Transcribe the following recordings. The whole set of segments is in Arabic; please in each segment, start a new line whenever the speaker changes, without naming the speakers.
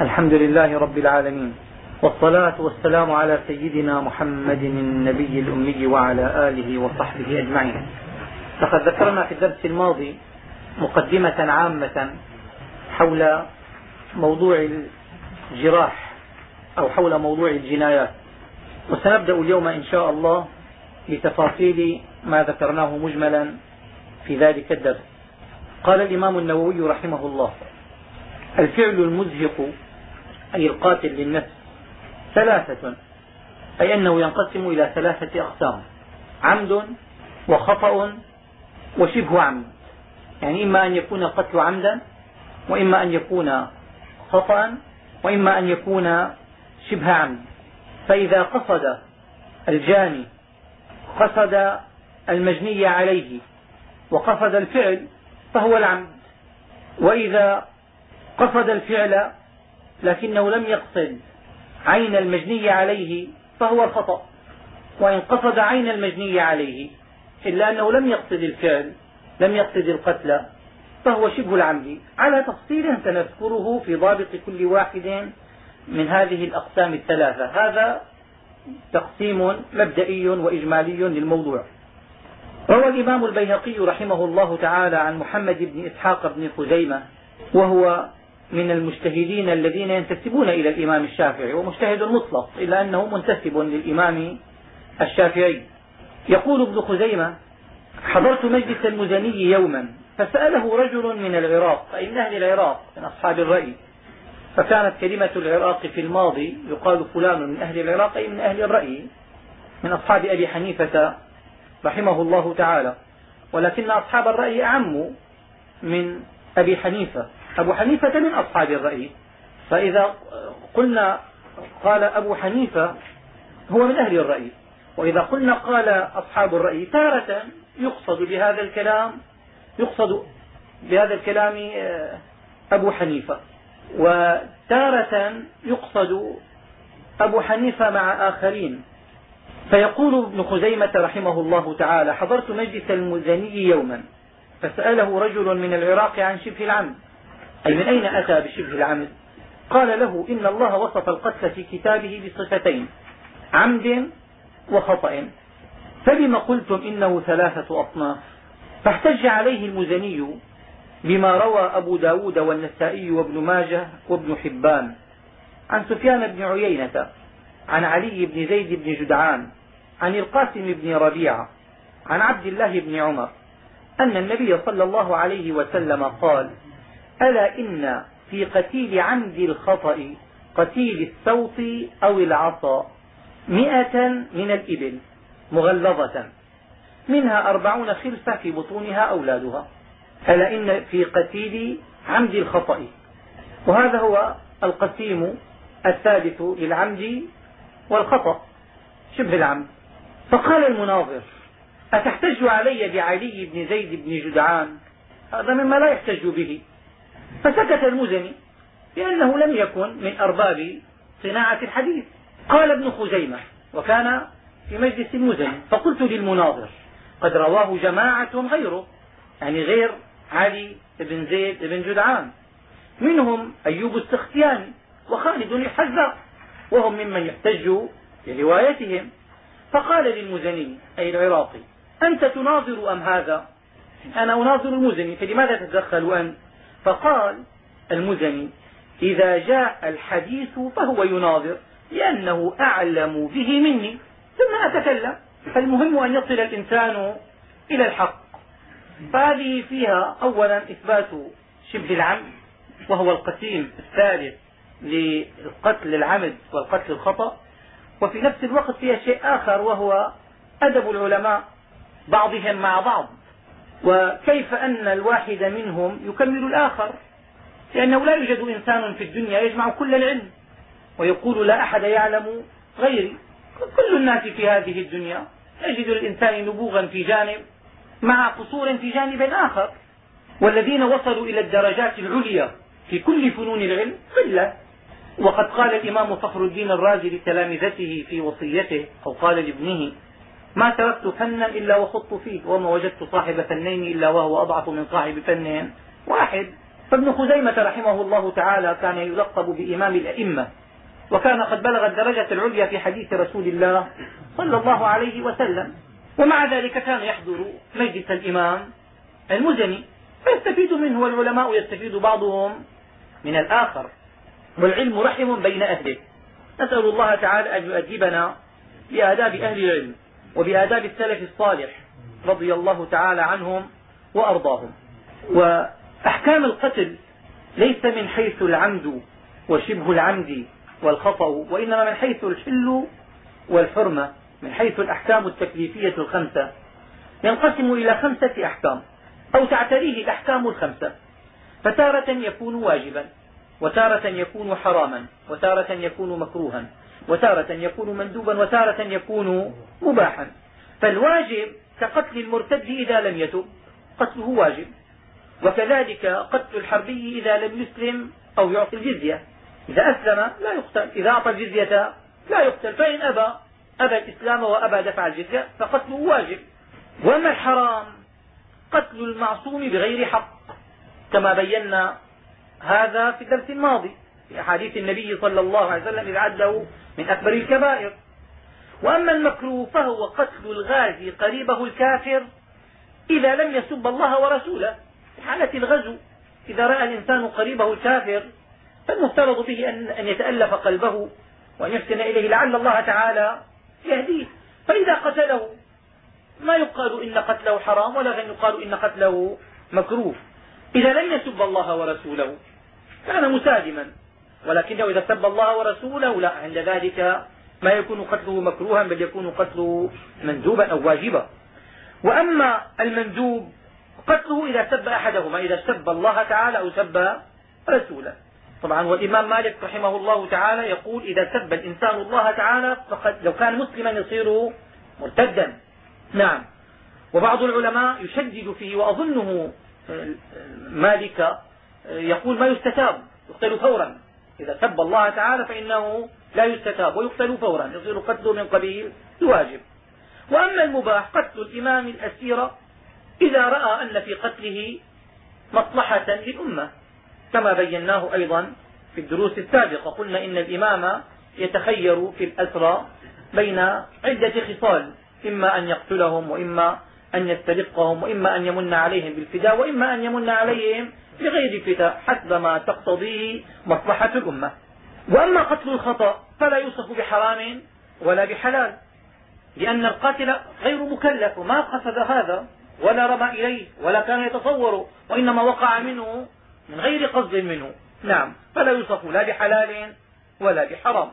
الحمد لله رب العالمين، والصلاة والسلام على سيدنا محمد النبي الأمي وعلى آله وصحبه أجمعين. لقد ذكرنا في الدرس الماضي مقدمة عامة حول موضوع الجراح أو حول موضوع الجنايات، وسنبدأ اليوم إن شاء الله بتفاصيل ما ذكرناه مجملا في ذلك الدرس. قال الإمام النووي رحمه الله: الفعل المزهق أي القاتل للنفس ثلاثة، أي أنه ينقسم إلى ثلاثة أقسام: عمد وخطأ وشبه عمد. يعني إما أن يكون القتل عمدا، وإما أن يكون خطأ، وإما أن يكون شبه عمد. فإذا قصد الجاني قصد المجني عليه وقصد الفعل فهو العمد، وإذا قصد الفعل لكنه لم يقصد عين المجني عليه فهو الخطأ، وإن قصد عين المجني عليه إلا أنه لم يقصد الفعل لم يقصد القتل فهو شبه العمد، على تفصيل سنذكره في ضابط كل واحد من هذه الأقسام الثلاثة. هذا تقسيم مبدئي وإجمالي للموضوع. روى الإمام البيهقي رحمه الله تعالى عن محمد بن إسحاق بن خزيمة، وهو من المجتهدين الذين ينتسبون إلى الإمام الشافعي، ومجتهد مطلق إلا أنه منتسب للإمام الشافعي. يقول ابن خزيمة: حضرت مجلس المزني يوما فسأله رجل من العراق، أي من أهل العراق من أصحاب الرأي، فكانت كلمة العراق في الماضي يقال فلان من أهل العراق أي من أهل الرأي من أصحاب أبي حنيفة رحمه الله تعالى، ولكن أصحاب الرأي أعم من أبي حنيفة. أبو حنيفة من أصحاب الرأي، فإذا قلنا قال أبو حنيفة هو من أهل الرأي، وإذا قلنا قال أصحاب الرأي تارة يقصد بهذا الكلام أبو حنيفة، وتارة يقصد أبو حنيفة مع آخرين. فيقول ابن خزيمة رحمه الله تعالى: حضرت مجلس المزني يوما فسأله رجل من العراق عن شبه العمد، أي من أين أتى بشبه العمد؟ قال له: إن الله وصف القتل في كتابه بصفتين: عمد وخطأ، فبما قلتم إنه ثلاثة أصناف؟ فاحتج عليه المزني بما روى أبو ب داود والنسائي وابن ماجه وابن حبان عن سفيان بن عيينة عن علي بن زيد بن جدعان عن القاسم بن ربيعة عن عبد الله بن عمر أن النبي صلى الله عليه وسلم قال: ألا إن في قتيل عمد الخطأ قتيل السوط أو العصا 100 من الإبل مغلظة منها 40 خلفة في بطونها أولادها. ألا إن في قتيل عمد الخطأ، وهذا هو القسيم الثالث للعمد والخطأ شبه العمد. فقال المناظر: أتحتج علي بعلي بن زيد بن جدعان؟ هذا مما لا يحتج به. فسكت المزني لأنه لم يكن من أرباب صناعة الحديث. قال ابن خزيمة وكان في مجلس المزني: فقلت للمناظر: قد رواه جماعة غيره، يعني غير علي بن زيد بن جدعان، منهم أيوب السختياني وخالد الحذاء، وهم ممن يحتج بروايتهم. فقال للمزني أي العراقي: أنت تناظر أم هذا؟ أنا أناظر المزني، فلماذا تتدخل أنت؟ فقال المزني: إذا جاء الحديث فهو يناظر لأنه أعلم به مني ثم أتكلم، فالمهم أن يصل الإنسان إلى الحق. فهذه فيها أولا إثبات شبه العمد، وهو القسيم الثالث للقتل العمد والقتل الخطأ، وفي نفس الوقت فيها شيء آخر وهو أدب العلماء بعضهم مع بعض، وكيف أن الواحد منهم يكمل الآخر، لأنه لا يوجد إنسان في الدنيا يجمع كل العلم، ويقول: لا أحد يعلم غيري. كل الناس في هذه الدنيا يجد الإنسان نبوغا في جانب مع قصور في جانب آخر، والذين وصلوا إلى الدرجات العليا في كل فنون العلم قلة. وقد قال الإمام فخر الدين الرازي لتلامذته في وصيته، أو قال لابنه: ما تركت فنا إلا وخضت فيه، وما وجدت صاحب فنين إلا وهو أضعف من صاحب فن واحد. فابن خزيمة رحمه الله تعالى كان يلقب بإمام الأئمة، وكان قد بلغ الدرجة العليا في حديث رسول الله صلى الله عليه وسلم، ومع ذلك كان يحضر مجلس الإمام المزني فيستفيد منه، والعلماء يستفيد بعضهم من الآخر، والعلم رحم بين أهله. نسأل الله تعالى أن يؤدبنا بآداب أهل العلم وبآداب السلف الصالح رضي الله تعالى عنهم وأرضاهم. وأحكام القتل ليس من حيث العمد وشبه العمد والخطأ، وإنما من حيث الحل والحرمة، من حيث الأحكام التكليفية الخمسة ينقسم إلى 5 أحكام، أو تعتريه الأحكام ال5، فتارة يكون واجبا، وتارة يكون حراما، وتارة يكون مكروها، وتارة يكون مندوبا، وتارة يكون مباحا. فالواجب كقتل المرتد إذا لم يتب قتله واجب، وكذلك قتل الحربي إذا لم يسلم أو يعطي الجزية، إذا أسلم لا يقتل، إذا أعطى الجزية لا يقتل، فإن أبى الإسلام وأبى دفع الجزية فقتله واجب. وأما الحرام قتل المعصوم بغير حق، كما بينا هذا في الدرس الماضي في أحاديث النبي صلى الله عليه وسلم إذ عده من أكبر الكبائر. وأما المكروه فهو قتل الغازي قريبه الكافر إذا لم يسب الله ورسوله. في حالة الغزو إذا رأى الإنسان قريبه الكافر فالمفترض به أن يتألف قلبه وأن يحسن إليه لعل الله تعالى يهديه، فإذا قتله ما يقال إن قتله حرام ولا يقال إن قتله مكروه. إذا لم يسب الله ورسوله كان مسالما، ولكنه إذا سب الله ورسوله لا، عند ذلك ما يكون قتله مكروها بل يكون قتله مندوبا أو واجبا. وأما المندوب قتله إذا سب أحدهما، إذا سب الله تعالى أو سب رسوله. طبعا والإمام مالك رحمه الله تعالى يقول إذا سب الإنسان الله تعالى فقد لو كان مسلما يصير مرتدا. نعم. وبعض العلماء يشدد فيه، وأظنه مالك يقول ما يستتاب، يقتل فورا، إذا سب الله تعالى فإنه لا يستتاب ويقتل فورا، يصير قتله من قبيل الواجب. وأما المباح قتل الإمام الأسير إذا رأى أن في قتله مصلحة للأمة، كما بيناه أيضا في الدروس السابقة. قلنا إن الإمام يتخير في الأسرى بين عدة خصال، إما أن يقتلهم، وإما أن يسترقهم، وإما أن يمن عليهم بالفداء، وإما أن يمن عليهم بغير فداء حسب ما تقتضيه مصلحة الأمة. وأما قتل الخطأ فلا يوصف بحرام ولا بحلال، لأن القاتل غير مكلف، ما قصد هذا ولا رمى إليه ولا كان يتصور، وإنما وقع منه من غير قصد منه. نعم. فلا يوصف لا بحلال ولا بحرام،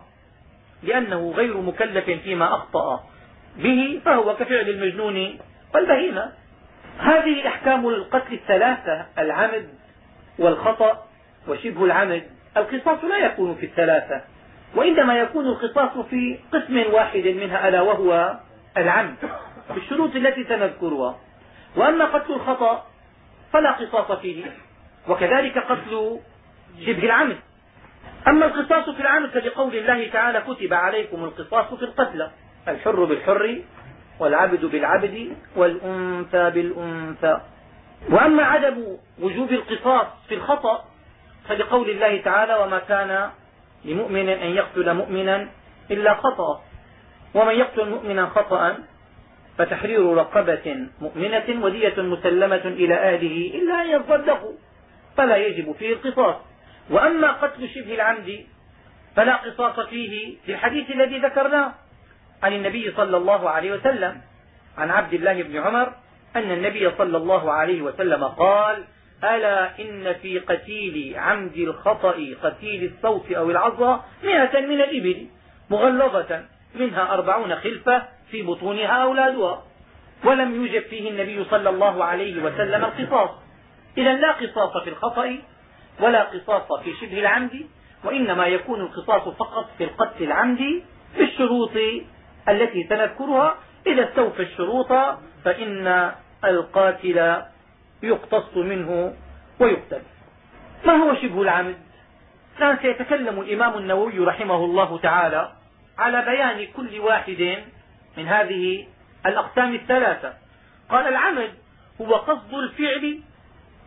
لأنه غير مكلف فيما أخطأ به، فهو كفعل المجنون والبهيمة. هذه أحكام القتل ال3: العمد والخطأ وشبه العمد. القصاص لا يكون في ال3، وإنما يكون القصاص في قسم واحد منها، ألا وهو العمد، بالشروط التي سنذكرها. وأما قتل الخطأ فلا قصاص فيه، وكذلك قتل شبه العمد. أما القصاص في العمد فلقول الله تعالى كتب عليكم القصاص في القتلى، الحر بالحر والعبد بالعبد والأنثى بالأنثى. وأما عدم وجوب القصاص في الخطأ فلقول الله تعالى وما كان لمؤمن أن يقتل مؤمنا إلا خطأ، ومن يقتل مؤمنا خطأ فتحرير رقبة مؤمنة ودية مسلمة إلى أهله إلا أن يصدقوا، فلا يجب فيه القصاص. وأما قتل شبه العمد فلا قصاص فيه في الحديث الذي ذكرناه عن النبي صلى الله عليه وسلم، عن عبد الله بن عمر أن النبي صلى الله عليه وسلم قال: ألا إن في قتيل عمد الخطأ قتيل الصوت أو العظى 100 من الإبل مغلظة منها 40 خلفة في بطونها أولادها. ولم يوجب فيه النبي صلى الله عليه وسلم القصاص. إذا لا قصاص في الخطأ ولا قصاص في شبه العمد، وإنما يكون القصاص فقط في القتل العمد بالشروط التي سنذكرها. إذا استوفى الشروط فإن القاتل يقتص منه ويقتل. ما هو شبه العمد؟ الآن سيتكلم الإمام النووي رحمه الله تعالى على بيان كل واحد من هذه الأقسام ال3. قال: العمد هو قصد الفعل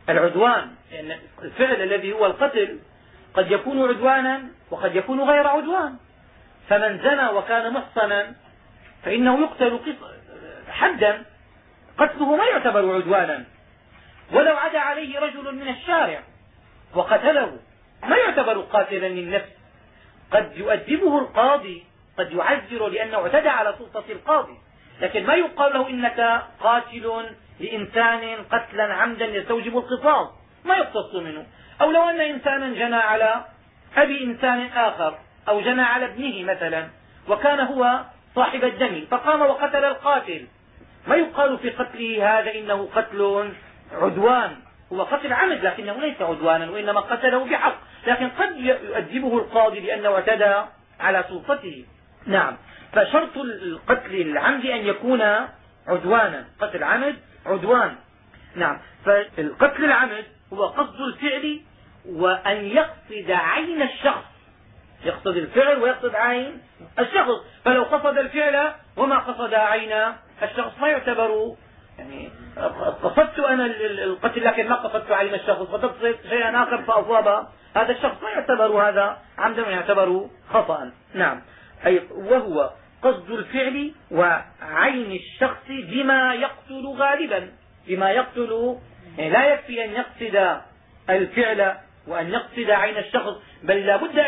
العدوان، لأن الفعل الذي هو القتل قد يكون عدوانا وقد يكون غير عدوان. فمن زنى وكان محصنا فإنه يقتل حدا، قتله ما يعتبر عدوانا. ولو عدا عليه رجل من الشارع وقتله ما يعتبر قاتلا للنفس، قد يؤدبه القاضي، قد يعذر لأنه اعتدى على سلطة القاضي، لكن ما يقال له إنك قاتل لإنسان قتلا عمدا يستوجب القصاص، ما يقتص منه. أو لو أن إنسانا جنى على أبي إنسان آخر أو جنى على ابنه مثلا وكان هو صاحب الدم فقام وقتل القاتل، ما يقال في قتله هذا إنه قتل عدوان، هو قتل عمد لكنه ليس عدوانا وإنما قتله بحق، لكن قد يؤدبه القاضي لأنه اعتدى على سلطته. نعم، فشرط القتل العمد أن يكون عدوانا، قتل عمد عدوان. نعم، فالقتل العمد هو قصد الفعل وأن يقصد عين الشخص، يقصد الفعل ويقصد عين الشخص. فلو قصد الفعل وما قصد عين الشخص ما يعتبر، يعني قصدت أنا القتل لكن ما قصدت عين الشخص، قصدت شيئا آخر فأصاب هذا الشخص، ما يعتبر هذا عمدا ويعتبر خطأ. نعم، أي وهو قصد الفعل وعين الشخص بما يقتل غالبا، بما يقتل، يعني لا يكفي أن يقصد الفعل وأن يقصد عين الشخص، بل لا بد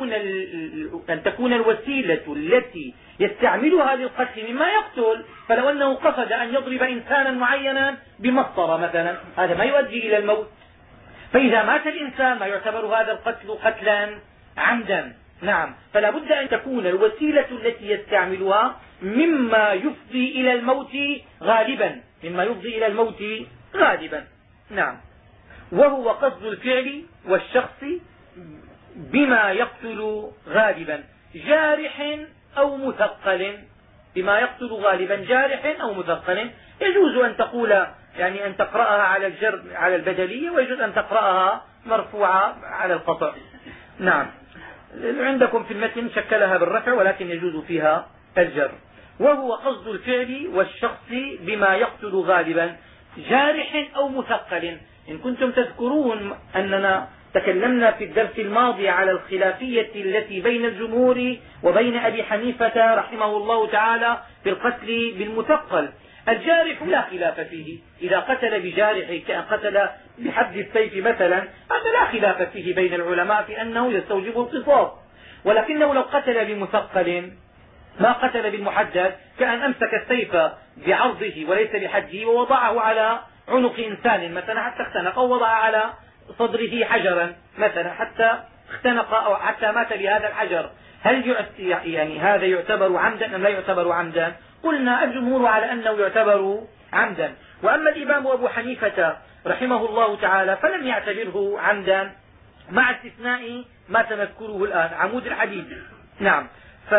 أن تكون الوسيلة التي يستعملها للقتل مما يقتل. فلو أنه قصد أن يضرب إنسانا معينا بمسطرة مثلا هذا ما يؤدي إلى الموت، فإذا مات الإنسان ما يعتبر هذا القتل قتلا عمدا. نعم، فلا بد أن تكون الوسيلة التي يستعملها مما يفضي إلى الموت غالبا، مما يفضي إلى الموت غالبا. نعم، وهو قصد الفعل والشخص بما يقتل غالبا جارح أو مثقل، بما يقتل غالبا جارح أو مثقل. يجوز أن تقول يعني أن تقرأها على الجر على البدلية، ويجوز أن تقرأها مرفوعة على القطع. نعم، عندكم في المتن شكلها بالرفع ولكن يجوز فيها الجر. وهو قصد الفعل والشخص بما يقتل غالبا جارح أو مثقل. إن كنتم تذكرون أننا تكلمنا في الدرس الماضي على الخلافية التي بين الجمهور وبين أبي حنيفة رحمه الله تعالى في القتل بالمثقل. الجارح لا خلاف فيه، إذا قتل بجارح كأن قتل بحد السيف مثلا هذا لا خلاف فيه بين العلماء في أنه يستوجب القصاص. ولكنه لو قتل بمثقل ما قتل بالمحدد، كأن أمسك السيف بعرضه وليس بحده ووضعه على عنق إنسان مثلا حتى اختنق، أو وضع على صدره حجرا مثلا حتى اختنق أو حتى مات بهذا الحجر، هل يعني هذا يعتبر عمدا أم لا يعتبر عمدا؟ قلنا الجمهور على أنه يعتبر عمدا. وأما الإمام أبو حنيفة رحمه الله تعالى فلم يعتبره عمدا، مع استثناء ما سنذكره الآن عمود الحديث. نعم،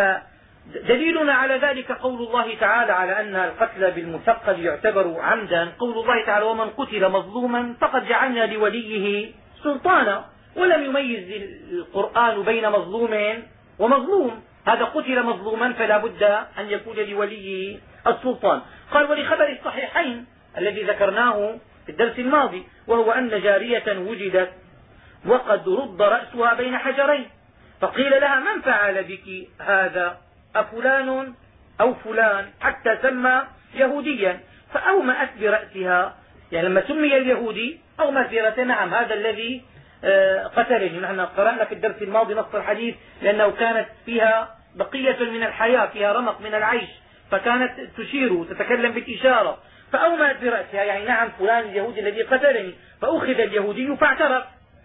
فدليلنا على ذلك قول الله تعالى على أن القتل بالمثقل يعتبر عمدا، قول الله تعالى ومن قتل مظلوما فقد جعلنا لوليه سلطانا. ولم يميز القرآن بين مظلوم ومظلوم، هذا قتل مظلوما فلا بد أن يكون لوليه السلطان. قال ولخبر الصحيحين الذي ذكرناه في الدرس الماضي، وهو أن جارية وجدت وقد رد رأسها بين حجرين، فقيل لها من فعل بك هذا أفلان أو فلان، حتى سمى يهوديا فأومأت برأسها، يعني لما سمي اليهودي أومأت برأسها، نعم هذا الذي قتلني. نحن قرأنا في الدرس الماضي نص الحديث لأنه كانت فيها بقية من الحياة، فيها رمق من العيش، فكانت تشير تتكلم بالإشارة، فأومأت برأسها يعني نعم فلان اليهودي الذي قتلني. فأخذ اليهودي فاعترف،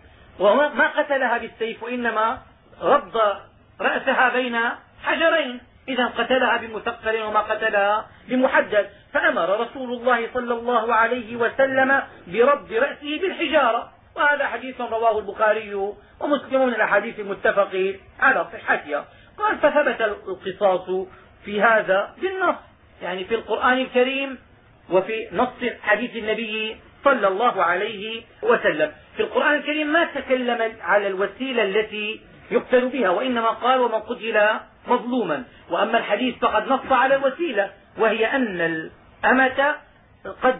وما قتلها بالسيف وإنما رد رأسها بين حجرين، إذا قتلها بمثقل وما قتلها بمحدد. فأمر رسول الله صلى الله عليه وسلم برد رأسه بالحجارة، وهذا حديث رواه البخاري ومسلم من الأحاديث المتفق على صحتها. قال فثبت القصاص في هذا بالنص، يعني في القرآن الكريم وفي نص حديث النبي صلى الله عليه وسلم. في القرآن الكريم ما تكلم على الوسيلة التي يقتل بها، وإنما قال ومن قتل مظلوما. وأما الحديث فقد نص على الوسيلة، وهي أن الأمة قد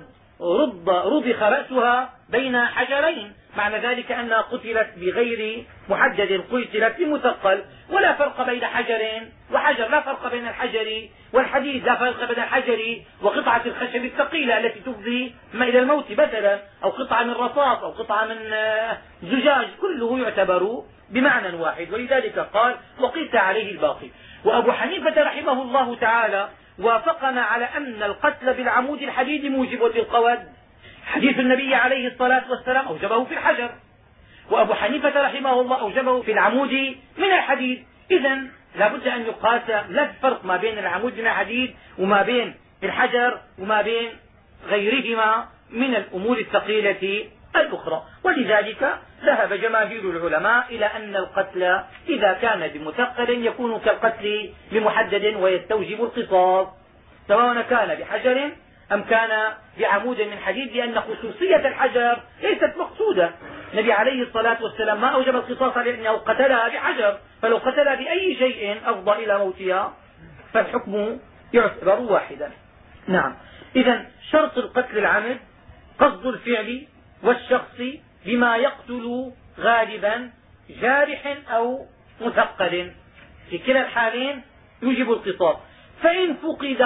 رضخ رأسها بين حجرين، معنى ذلك أنها قتلت بغير محدد، قتلت بمثقل، ولا فرق بين حجر وحجر، لا فرق بين الحجر والحديد، لا فرق بين الحجر وقطعة الخشب الثقيلة التي تفضي إلى الموت مثلا، أو قطعة من رصاص أو قطعة من زجاج، كله يعتبر بمعنى واحد. ولذلك قال وقيس عليه الباقي. وأبو حنيفة رحمه الله تعالى وافقنا على أن القتل بالعمود الحديد موجب للقود، حديث النبي عليه الصلاة والسلام أوجبه في الحجر، وأبو حنيفة رحمه الله أوجبه في العمود من الحديد. إذا لا بد أن يقاس، لا فرق ما بين العمود من الحديد وما بين الحجر وما بين غيرهما من الأمور الثقيلة الأخرى. ولذلك ذهب جماهير العلماء إلى أن القتل إذا كان بمثقل يكون كالقتل بمحدد ويستوجب القصاص، سواء كان بحجر أم كان بعمود من حديد، لأن خصوصية الحجر ليست مقصودة. النبي عليه الصلاة والسلام ما أوجب القصاص لأنه قتلها بحجر، فلو قتلها بأي شيء أفضى إلى موتها فالحكم يعتبر واحدا. نعم. إذا شرط القتل العمد قصد الفعل والشخص بما يقتل غالبا جارح أو مثقل، في كلا الحالين يوجب القصاص. فإن فقد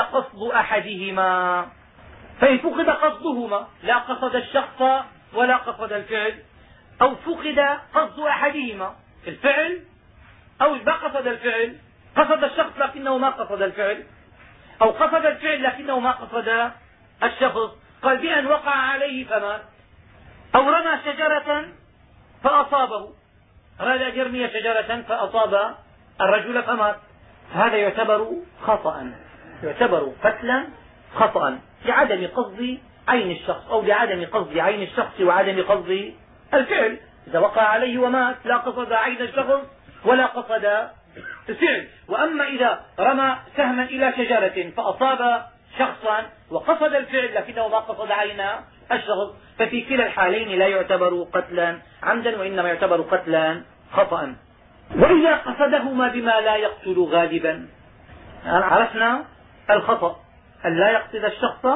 قصدهما، لا قصد الشخص ولا قصد الفعل، أو فقد قصد أحدهما الفعل أو ما قصد الفعل، قصد الشخص لكنه ما قصد الفعل، أو قصد الفعل لكنه ما قصد الشخص، قال بأن وقع عليه فمات، أو رمى شجرة فأصابه، أراد أن يرمي شجرة فأصاب الرجل فمات، هذا يعتبر خطأ، يعتبر قتلا خطأ لعدم قصد عين الشخص، أو لعدم قصد عين الشخص وعدم قصد الفعل. إذا وقع عليه ومات لا قصد عين الشخص ولا قصد الفعل. وأما إذا رمى سهما إلى شجرة فأصاب شخصا وقصد الفعل لكنه ما قصد عين الشخص، ففي كلا الحالين لا يعتبر قتلا عمدا، وإنما يعتبر قتلا خطأ. وإذا قصدهما بما لا يقتل غالبا، عرفنا الخطأ أن لا يقصد الشخص،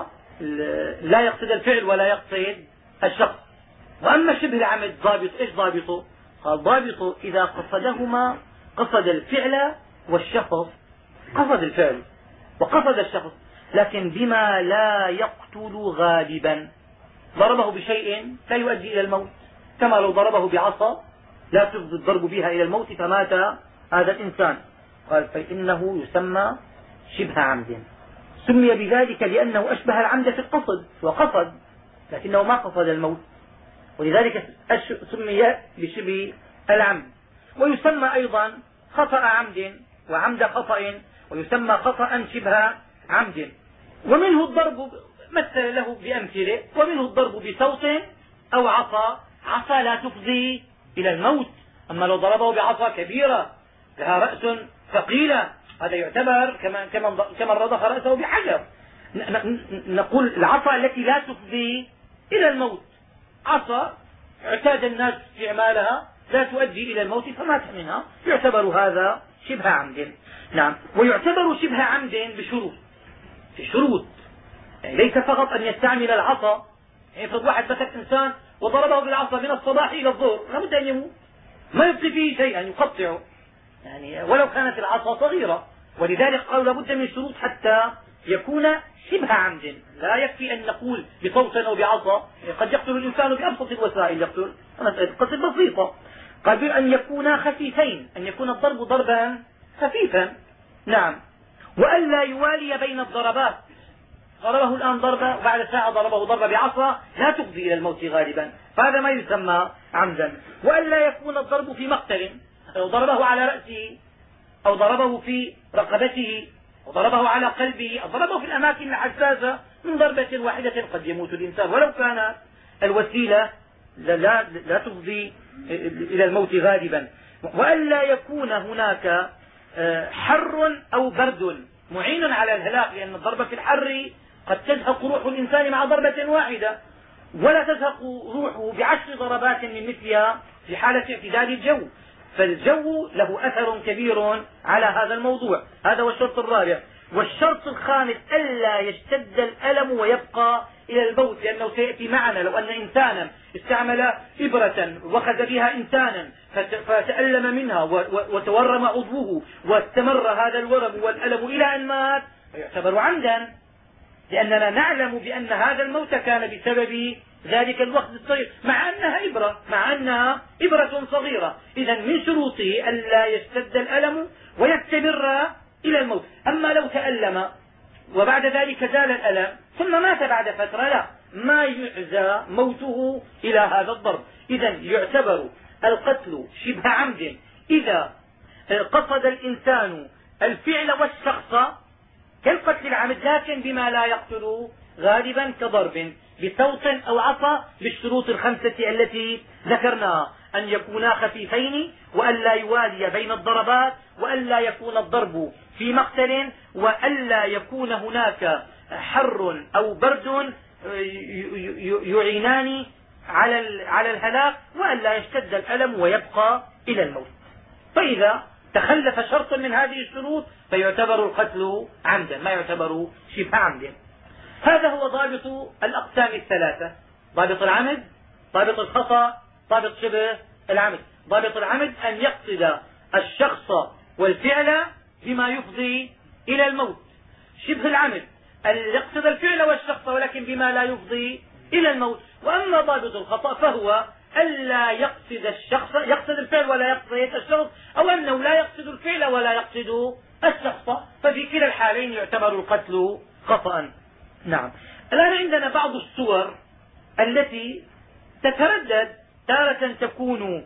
لا يقصد الفعل ولا يقصد الشخص. وأما شبه العمد ضابط، إيش ضابطه؟ قال ضابطه إذا قصدهما، قصد الفعل والشخص، قصد الفعل وقصد الشخص لكن بما لا يقتل غالبا، ضربه بشيء لا يؤدي إلى الموت، كما لو ضربه بعصا لا تفضي الضرب بها إلى الموت فمات هذا الإنسان، قال فإنه يسمى شبه عمد. سمي بذلك لأنه أشبه العمد في القصد، وقصد لكنه ما قصد الموت، ولذلك سمي بشبه العمد. ويسمى أيضا خطأ عمد وعمد خطأ، ويسمى خطأ شبه عمد. ومنه الضرب، مثل له بأمثلة، ومنه الضرب بصوت أو عصا لا تفضي إلى الموت، أما لو ضربه بعصا كبيرة لها رأس ثقيلة هذا يعتبر كمن رضخ رأسه بحجر. نقول العصا التي لا تفضي إلى الموت، عصا اعتاد الناس استعمالها لا تؤدي إلى الموت فمات منها، يعتبر هذا شبه عمد. نعم. ويعتبر شبه عمد بشروط، في شروط، يعني ليس فقط أن يستعمل العصا، يعني افرض واحد مسك إنسان وضربه بالعصا من الصباح إلى الظهر لابد أن يموت، ما يبقي فيه شيئا يقطعه، يعني ولو كانت العصا صغيرة. ولذلك قالوا لابد من شروط حتى يكون شبه عمد، لا يكفي أن نقول بصوت أو بعصا، قد يقتل الإنسان بأبسط الوسائل، يقتل مسألة قتل بسيطة. قال بأن يكون خفيفين، أن يكون الضرب ضربا خفيفا. نعم. وألا يوالي بين الضربات، ضربه الآن ضربة وبعد ساعة ضربه ضربة بعصا لا تفضي إلى الموت غالبا، فهذا ما يسمى عمدا. وألا يكون الضرب في مقتل، لو ضربه على رأسه أو ضربه في رقبته أو ضربه على قلبه أو ضربه في الأماكن الحساسة، من ضربة واحدة قد يموت الإنسان ولو كانت الوسيلة لا تفضي إلى الموت غالبا. وألا يكون هناك حر أو برد معين على الهلاك، لأن الضربة في الحر قد تزهق روح الإنسان مع ضربة واحدة، ولا تزهق روحه ب10 ضربات من مثلها في حالة اعتدال الجو، فالجو له أثر كبير على هذا الموضوع. هذا هو الشرط الرابع. والشرط الخامس ألا يشتد الألم ويبقى إلى الموت، لأنه سيأتي معنا لو أن إنسانا استعمل إبرة وأخذ بها إنسانا فتألم منها وتورم عضوه واستمر هذا الورم والألم إلى أن مات يعتبر عمدا، لأننا نعلم بأن هذا الموت كان بسبب ذلك الوقت الصغير مع أنها إبرة صغيرة. إذا من شروطه ألا يشتد الألم ويستمر إلى الموت. أما لو تألم وبعد ذلك زال الألم ثم مات بعد فترة لا، ما يعزى موته إلى هذا الضرب. إذا يعتبر القتل شبه عمد إذا قصد الإنسان الفعل والشخص كالقتل العمد، لكن بما لا يقتل غالبا كضرب بصوت أو عصا بالشروط الخمسة التي ذكرناها، أن يكونا خفيفين، وأن لا يوالي بين الضربات، وأن لا يكون الضرب في مقتل، وأن لا يكون هناك حر أو برد يعينان على الهلاك، وأن لا يشتد الألم ويبقى إلى الموت. فإذا تخلف شرط من هذه الشروط فيعتبر القتل عمدا، ما يعتبر شبه عمد. هذا هو ضابط الأقسام الثلاثة: ضابط العمد، ضابط الخطأ، ضابط شبه العمد. ضابط العمد أن يقصد الشخص والفعل بما يفضي إلى الموت. شبه العمد أن يقصد الفعل والشخص ولكن بما لا يفضي إلى الموت. وأما ضابط الخطأ فهو ألا يقصد الشخص، يقصد الفعل ولا يقصد الشخص، أو أنه لا يقصد الفعل ولا يقصد الشخص، ففي كلا الحالين يعتبر القتل خطأ. نعم. الآن عندنا بعض الصور التي تتردد، تارة تكون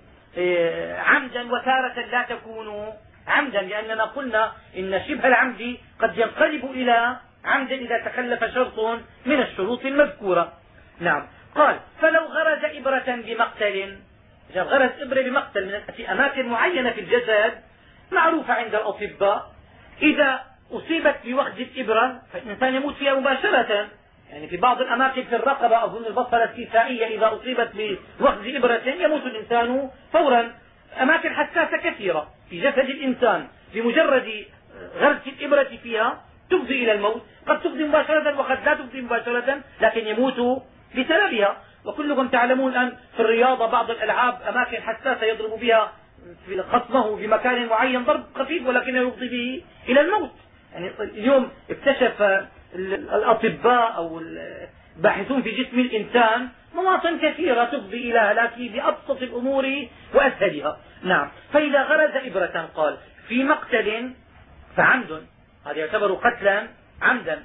عمدا وتارة لا تكون عمدا، لأننا قلنا إن شبه العمد قد ينقلب إلى عمدا إذا تخلف شرط من الشروط المذكورة. نعم. قال: فلو غرز إبرة بمقتل، غرز إبرة بمقتل في أماكن معينة في الجسد معروفة عند الأطباء، إذا أصيبت بوخز الإبرة فالإنسان يموت فيها مباشرة. يعني في بعض الأماكن في الرقبة أظن البصرة الكيسائية إذا أصيبت بوخز إبرة يموت الإنسان فورا. أماكن حساسة كثيرة في جسد الإنسان بمجرد غرز الإبرة فيها تفضي إلى الموت، قد تفضي مباشرة وقد لا تفضي مباشرة لكن يموت بسببها. وكلكم تعلمون الآن في الرياضة بعض الألعاب أماكن حساسة يضرب بها خصمه بمكان معين ضرب خفيف ولكنه يفضي به إلى الموت. يعني اليوم اكتشف الأطباء أو الباحثون في جسم الإنسان مواطن كثيرة تفضي إلى هلاكه بأبسط الأمور وأسهلها. نعم. فإذا غرز إبرة قال في مقتل فعمد، هذا يعتبر قتلا عمدا.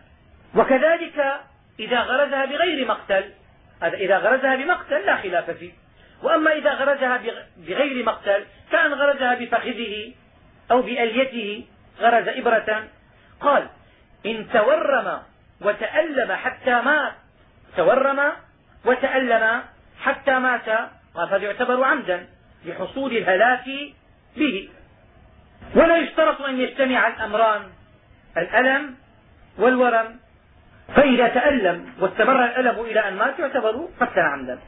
وكذلك إذا غرزها بغير مقتل، هذا إذا غرزها بمقتل لا خلاف فيه. وأما إذا غرزها بغير مقتل كان غرزها بفخذه أو بأليته، غرز إبرة، قال إن تورم وتألم حتى مات، تورم وتألم حتى مات، قال هذا يعتبر عمدا لحصول الهلاك به. ولا يشترط أن يجتمع الأمران، الألم والورم، فإذا تألم واستمر الألم إلى أن مات يعتبر قتلا عمدا.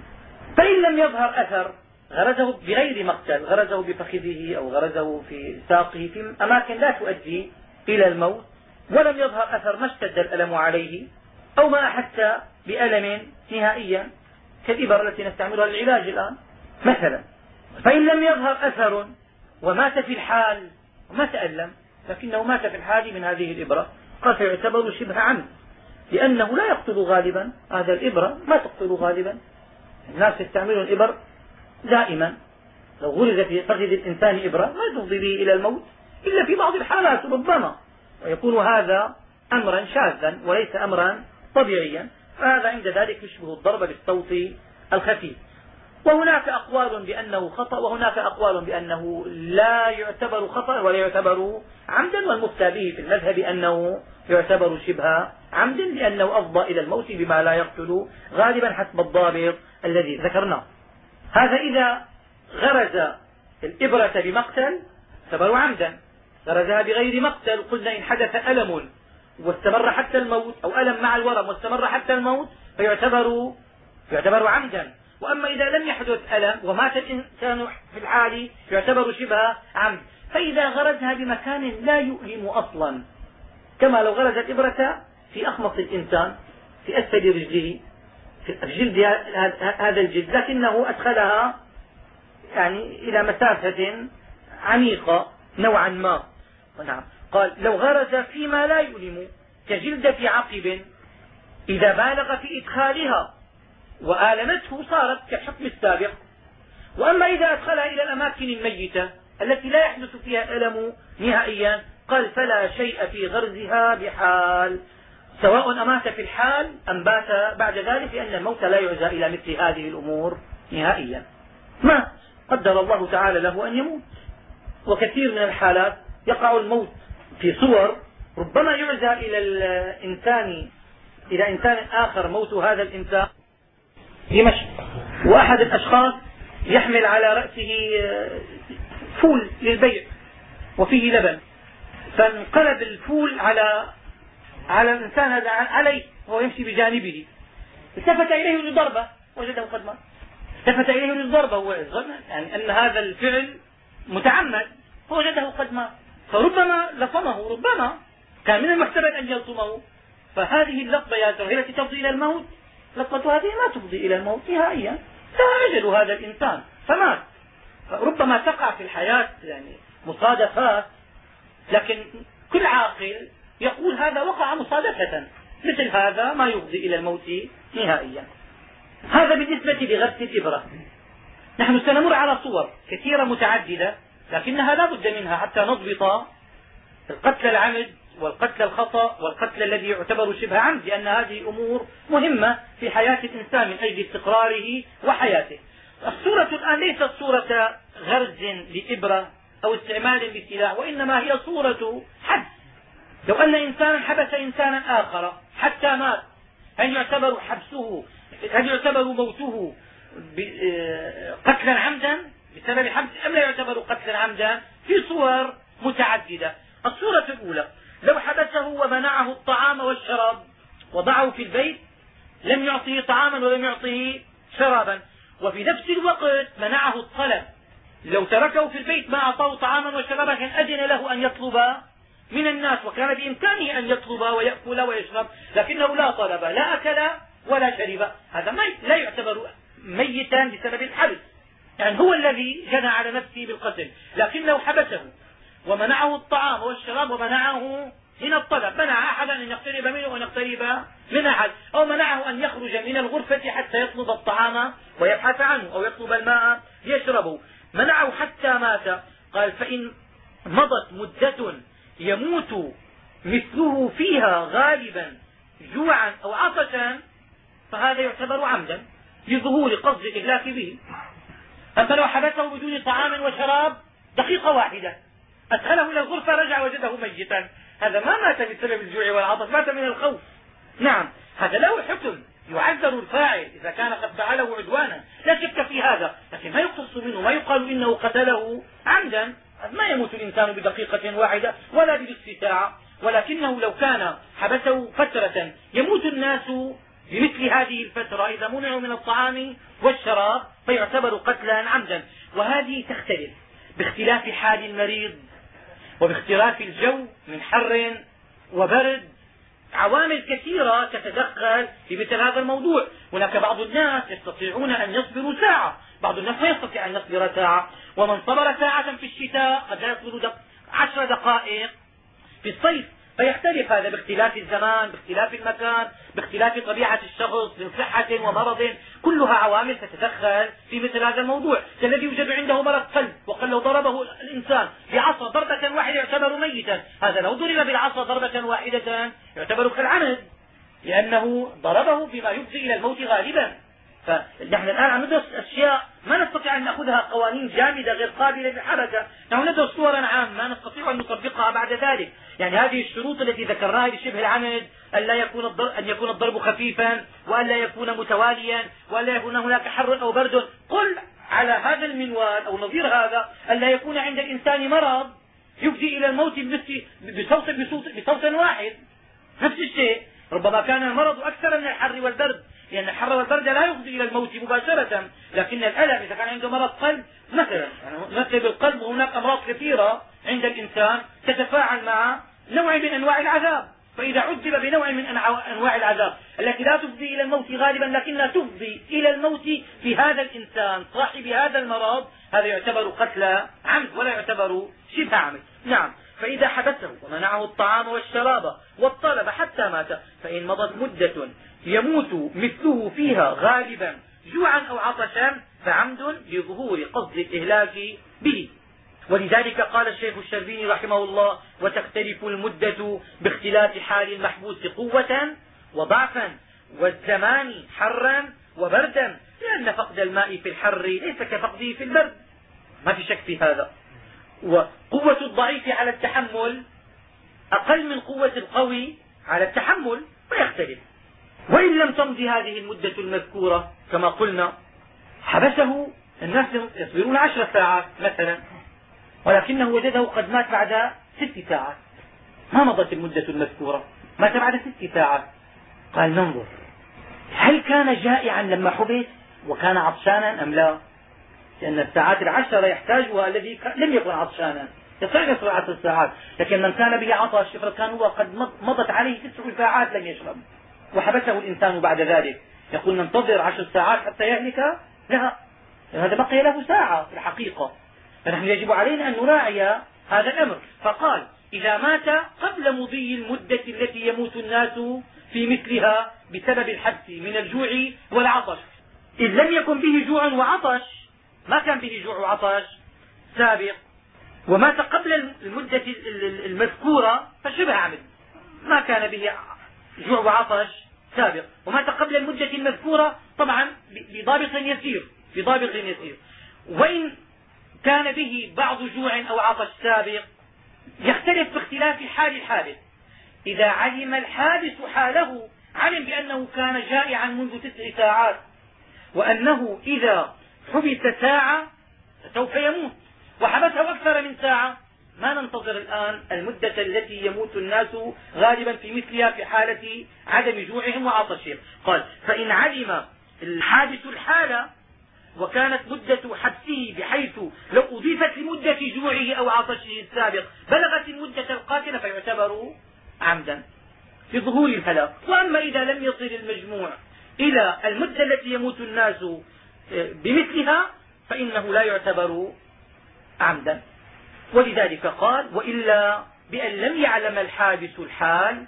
فإن لم يظهر أثر، غرزه بغير مقتل، غرزه بفخذه أو غرزه في ساقه في أماكن لا تؤدي إلى الموت، ولم يظهر أثر، ما اشتد الألم عليه أو ما أحس بألم نهائيا كالإبر التي نستعملها للعلاج الآن مثلا. فإن لم يظهر أثر ومات في الحال وما تألم لكنه مات في الحال من هذه الإبرة، قال فيعتبر شبه عمد، لأنه لا يقتل غالبا، هذا الإبرة ما تقتل غالبا. الناس يستعملون الإبر دائما، لو غرز في فخذ الإنسان إبرة ما تفضي به إلى الموت إلا في بعض الحالات ربما، ويكون هذا أمرا شاذا وليس أمرا طبيعيا، فهذا عند ذلك يشبه الضرب بالصوت الخفيف. وهناك أقوال بأنه خطأ وهناك أقوال بأنه لا يعتبر خطأ ولا يعتبر عمدا، والمفتى به في المذهب أنه يعتبر شبه عمد لأنه أفضى إلى الموت بما لا يقتل غالبا حسب الضابط الذي ذكرناه. هذا إذا غرز الإبرة بمقتل يعتبر عمدا. غرزها بغير مقتل قلنا إن حدث ألم واستمر حتى الموت أو ألم مع الورم واستمر حتى الموت فيعتبر عمدا. وأما إذا لم يحدث ألم ومات الإنسان في الحال يعتبر شبه عمد. فإذا غرزها بمكان لا يؤلم أصلا كما لو غرز الإبرة في أخمص الإنسان في أسفل رجله في جلد هذا الجلد، لكنه أدخلها يعني إلى مسافة عميقة نوعا ما. نعم. قال لو غرز فيما لا يؤلم كجلدة عقب إذا بالغ في إدخالها وآلمته صارت كالحكم السابق. وأما إذا أدخلها إلى الأماكن الميتة التي لا يحدث فيها ألم نهائيا قال فلا شيء في غرزها بحال، سواء أمات في الحال أم بات بعد ذلك، لأن الموت لا يعزى إلى مثل هذه الأمور نهائيا. ما قدر الله تعالى له أن يموت، وكثير من الحالات يقع الموت في صور ربما يعزى إلى الإنسان إلى إنسان آخر موت هذا الإنسان دمشق، وأحد الأشخاص يحمل على رأسه فول للبيع وفيه لبن، فانقلب الفول على الإنسان هذا عليه وهو يمشي بجانبه، التفت إليه لضربه وجده قد مات. التفت إليه للضربة يعني أن هذا الفعل متعمد، فوجده قد مات. فربما لطمه، ربما كان من المحتمل أن يلطمه. فهذه اللطمة يا ترى هي التي تفضي إلى الموت؟ لطمة هذه ما تفضي إلى الموت نهائيا، انتهى أجل هذا الإنسان فمات. فربما تقع في الحياة يعني مصادفات، لكن كل عاقل يقول هذا وقع مصادفة، مثل هذا ما يفضي إلى الموت نهائيا. هذا بالنسبة لغرس الإبرة. نحن سنمر على صور كثيرة متعددة، لكنها لا بد منها حتى نضبط القتل العمد والقتل الخطأ والقتل الذي يعتبر شبه عمد، لأن هذه أمور مهمة في حياة الإنسان من أجل استقراره وحياته. الصورة الآن ليست صورة غرز لإبرة أو استعمال لسلاح، وإنما هي صورة حبس. لو أن إنسانا حبس إنسانا آخر حتى مات، هل يعتبر حبسه، هل يعتبر موته قتلا عمدا بسبب حبس أم لا يعتبر قتلا عمدا؟ في صور متعددة. الصورة الأولى لو حبسه ومنعه الطعام والشراب، وضعه في البيت لم يعطيه طعاما ولم يعطيه شرابا، وفي نفس الوقت منعه الطلب. لو تركه في البيت ما أعطاه طعاما وشرابا كان أذن له أن يطلب من الناس، وكان بإمكانه أن يطلب ويأكل ويشرب، لكنه لا طلب لا أكل ولا شرب. هذا لا يعتبر ميتا بسبب الحبس، يعني هو الذي جنى على نفسه بالقتل، لكن لو حبسه ومنعه الطعام والشراب ومنعه من الطلب، منع أحدا أن يقترب منه وأن يقترب من أحد، أو منعه أن يخرج من الغرفة حتى يطلب الطعام ويبحث عنه أو يطلب الماء ليشربه، منعه حتى مات. قال فإن مضت مدة يموت مثله فيها غالبا جوعا أو عطشا فهذا يعتبر عمدا لظهور قصد الإهلاك به. أما لو حبسه بدون طعام وشراب دقيقة واحدة أدخله إلى الغرفة رجع وجده ميتا، هذا ما مات بسبب الجوع والعطش، مات من الخوف. نعم هذا له حكم، يعذر الفاعل إذا كان قد فعله عدوانا، لا شك في هذا، لكن ما يقتص منه، ما يقال إنه قتله عمدا. ما يموت الإنسان بدقيقة واحدة ولا بنصف ساعة، ولكنه لو كان حبسه فترة يموت الناس بمثل هذه الفترة إذا منعوا من الطعام والشراب فيعتبر قتلا عمدا. وهذه تختلف باختلاف حال المريض وباختلاف الجو من حر وبرد، عوامل كثيرة تتدخل في مثل هذا الموضوع. هناك بعض الناس يستطيعون أن يصبروا ساعة، بعض الناس لا يستطيع أن يصبر ساعة، ومن صبر ساعة في الشتاء قد لا يصبر 10 دقائق في الصيف. فيختلف هذا باختلاف الزمان، باختلاف المكان، باختلاف طبيعة الشخص من صحة ومرض، كلها عوامل تتدخل في مثل هذا الموضوع. كالذي يوجد عنده مرض قلب وقال لو ضربه الإنسان بعصا ضربة واحدة يعتبر ميتا، هذا لو ضرب بالعصا ضربة واحدة يعتبر كالعمد لأنه ضربه بما يفضي إلى الموت غالبا. فنحن الآن عم ندرس أشياء ما نستطيع أن نأخذها قوانين جامدة غير قابلة للحركة، نحن ندرس صورا عامة ما نستطيع أن نطبقها بعد ذلك. يعني هذه الشروط التي ذكرناها لشبه العمد، أن يكون الضرب خفيفا، وأن لا يكون متواليا، وأن لا يكون هناك حر أو برد. قل على هذا المنوال أو نظير هذا أن لا يكون عند الإنسان مرض يفضي إلى الموت بصوت واحد. نفس الشيء ربما كان المرض أكثر من الحر والبرد، لأن الحر والبرد لا يفضي إلى الموت مباشرة، لكن الألم إذا كان عنده مرض قلب مثلا، مثل بالقلب هناك أمراض كثيرة عند الإنسان تتفاعل مع نوع من أنواع العذاب، فإذا عذب بنوع من أنواع العذاب التي لا تفضي إلى الموت غالبا لكنها تفضي إلى الموت في هذا الإنسان صاحب هذا المرض، هذا يعتبر قتل عمد ولا يعتبر شبه عمد. نعم. فإذا حبسه ومنعه الطعام والشراب والطلب حتى مات، فإن مضت مدة يموت مثله فيها غالبا جوعا أو عطشا فعمد لظهور قصد الإهلاك به. ولذلك قال الشيخ الشربيني رحمه الله: وتختلف المدة باختلاف حال المحبوس قوة وضعفا والزمان حرا وبردا، لأن فقد الماء في الحر ليس كفقده في البرد، ما في شك في هذا. وقوة الضعيف على التحمل أقل من قوة القوي على التحمل، ويختلف. وإن لم تمضي هذه المدة المذكورة كما قلنا، حبسه الناس يصبرون 10 ساعات مثلا، ولكنه وجده قد مات بعد 6 ساعات، ما مضت المدة المذكورة، مات بعد 6 ساعات. قال: ننظر هل كان جائعا لما حبس وكان عطشانا أم لا؟ لأن الساعات 10 يحتاجها الذي لم يكن عطشانا، يصير 10 ساعات، لكن من كان به عطش كان هو قد مضت عليه 9 ساعات لم يشرب، وحبسه الإنسان بعد ذلك. يقول ننتظر 10 ساعات حتى يهلك؟ لا، هذا بقي له ساعة في الحقيقة. فنحن يجب علينا أن نراعي هذا الأمر. فقال: إذا مات قبل مضي المدة التي يموت الناس في مثلها بسبب الحبس من الجوع والعطش، إذ لم يكن به جوع وعطش، ما كان به جوع وعطش سابق، ومات قبل المدة المذكورة فشبه عمد، ما كان به جوع وعطش سابق، ومات قبل المدة المذكورة طبعا بضابط يسير. وإن كان به بعض جوع أو عطش سابق يختلف باختلاف حال الحادث. إذا علم الحادث حاله، علم بأنه كان جائعا منذ 9 ساعات، وأنه إذا حبس ساعة سوف يموت، وحبسه أكثر من ساعة، ما ننتظر الآن المدة التي يموت الناس غالبا في مثلها في حالة عدم جوعهم وعطشهم. قال: فإن علم الحادث الحالة وكانت مدة حبسه بحيث لو أضيفت لمدة جوعه أو عطشه السابق بلغت المدة القاتلة فيعتبر عمدا لظهور الهلاك. وأما إذا لم يصل المجموع إلى المدة التي يموت الناس بمثلها فإنه لا يعتبر عمدا. ولذلك قال: وإلا بأن لم يعلم الحادث الحال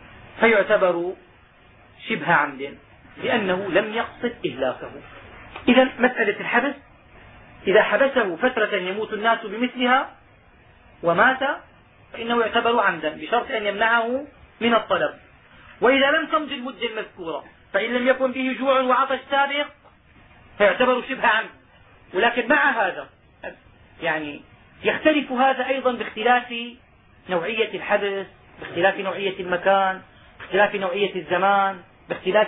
فيعتبر شبه عمد، لأنه لم يقصد إهلاكه. إذا مسألة الحبس، إذا حبسه فترة يموت الناس بمثلها ومات فإنه يعتبر عمدا بشرط أن يمنعه من الطلب. وإذا لم تمض المدة المذكورة فإن لم يكن به جوع وعطش سابق فيعتبر شبه عمد. ولكن مع هذا يعني يختلف هذا أيضا باختلاف نوعية الحبس، باختلاف نوعية المكان، باختلاف نوعية الزمان، باختلاف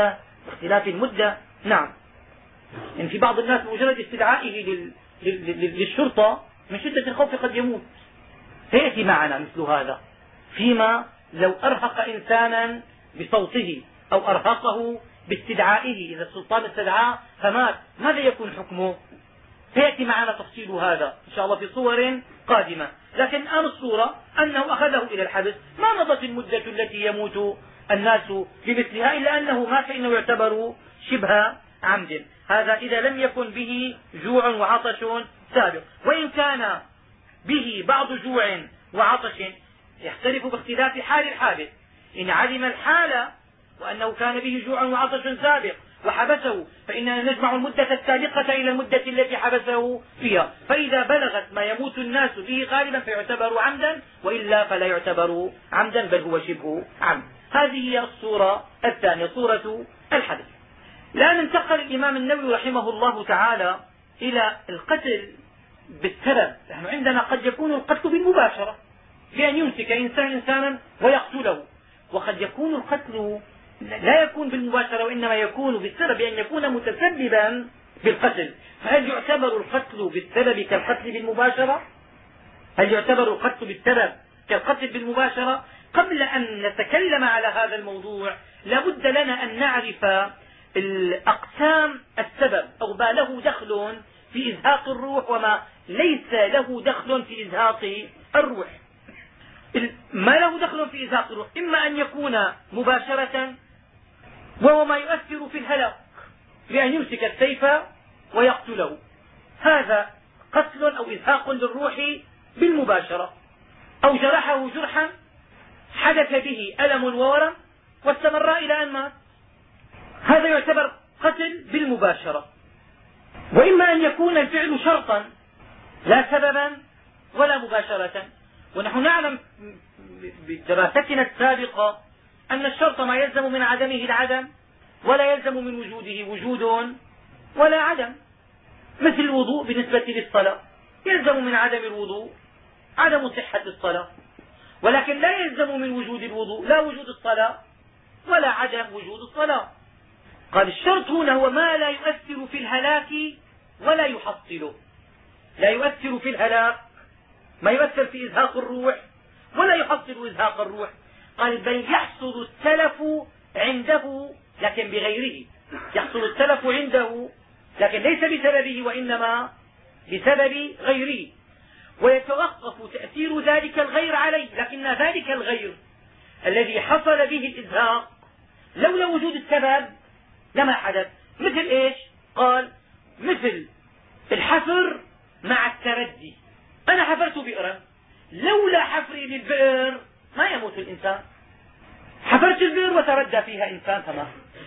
المدة. نعم. يعني في بعض الناس بمجرد استدعائه للشرطة من شدة الخوف قد يموت، سيأتي معنا مثل هذا. فيما لو أرهق إنسانا بصوته أو أرهقه باستدعائه، إذا السلطان استدعاه فمات، ماذا يكون حكمه؟ سيأتي معنا تفصيل هذا إن شاء الله في صور قادمة. لكن الآن الصورة أنه أخذه إلى الحبس، ما مضت المدة التي يموت الناس بمثلها إلا أنه مات فإنه يعتبر شبه عمد. هذا إذا لم يكن به جوع وعطش سابق. وإن كان به بعض جوع وعطش يختلف باختلاف حال الحادث. إن علم الحال وأنه كان به جوع وعطش سابق وحبسه فإننا نجمع المدة السابقة إلى المدة التي حبسه فيها، فإذا بلغت ما يموت الناس به غالبا فيعتبر عمدا، وإلا فلا يعتبر عمدا بل هو شبه عمد. هذه هي الصورة الثانية، صورة الحدث. الآن انتقل الإمام النووي رحمه الله تعالى إلى القتل بالسبب. نحن عندنا قد يكون القتل بالمباشرة بأن يمسك إنسانا ويقتله، وقد يكون القتل لا يكون بالمباشرة وإنما يكون بالسبب بأن يكون متسببا بالقتل. فهل يعتبر القتل بالسبب كالقتل بالمباشرة؟ هل يعتبر القتل بالسبب كالقتل بالمباشرة؟ قبل أن نتكلم على هذا الموضوع لا بد لنا أن نعرف الأقسام السبب، أو ما له دخل في إزهاق الروح وما ليس له دخل في إزهاق الروح. ما له دخل في إزهاق الروح، إما أن يكون مباشرة وهو ما يؤثر في الهلاك، بأن يمسك السيف ويقتله، هذا قتل أو إزهاق للروح بالمباشرة، أو جرحه جرحا حدث به ألم وورم واستمر إلى أن مات، هذا يعتبر قتل بالمباشرة. وإما أن يكون الفعل شرطا لا سببا ولا مباشرة، ونحن نعلم بدراستنا السابقة أن الشرط ما يلزم من عدمه العدم ولا يلزم من وجوده وجود ولا عدم، مثل الوضوء بالنسبة للصلاة، يلزم من عدم الوضوء عدم صحة الصلاة، ولكن لا يلزم من وجود الوضوء لا وجود الصلاة ولا عدم وجود الصلاة. قال الشرط هنا هو ما لا يؤثر في الهلاك ولا يحصله، لا يؤثر في الهلاك، ما يؤثر في إزهاق الروح ولا يحصل إزهاق الروح. قال بل يحصل التلف عنده لكن بغيره، يحصل التلف عنده لكن ليس بسببه وإنما بسبب غيره، ويتوقف تأثير ذلك الغير عليه، لكن ذلك الغير الذي حصل به الإزهاق لولا وجود السبب لما حدث. مثل إيش؟ قال مثل الحفر مع التردي، أنا حفرت بئرا، لولا حفري للبئر ما يموت الإنسان، حفرت البئر وتردى فيها إنسان فما.